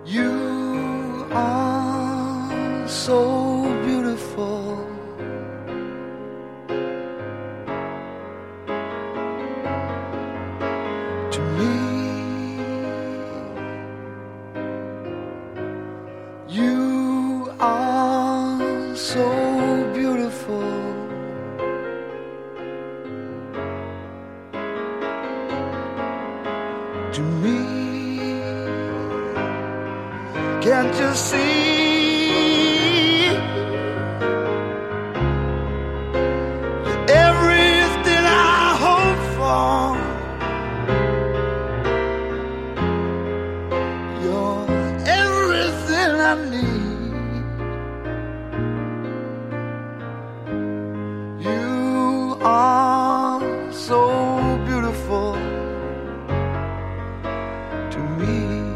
You are so beautiful. To me, you are so beautiful. To me, can't you see? You're everything I hope for. You're everything I need. You are so beautiful to me.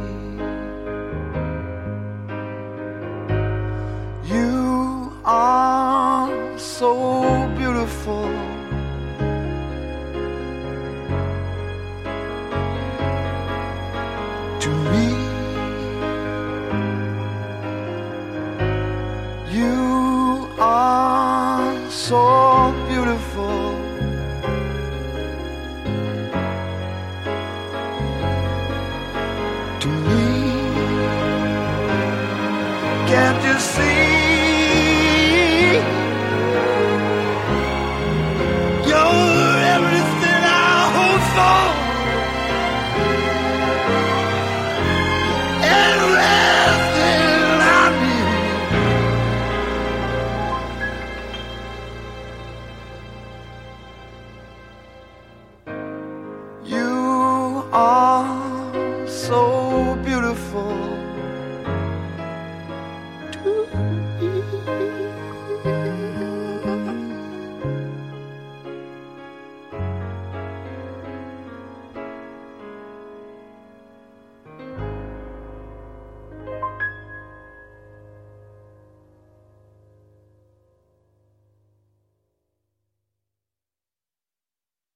You are so beautiful. To me, you are so beautiful. To me, can't you see? You're everything I hope for. Everything I need. You are so beautiful to me.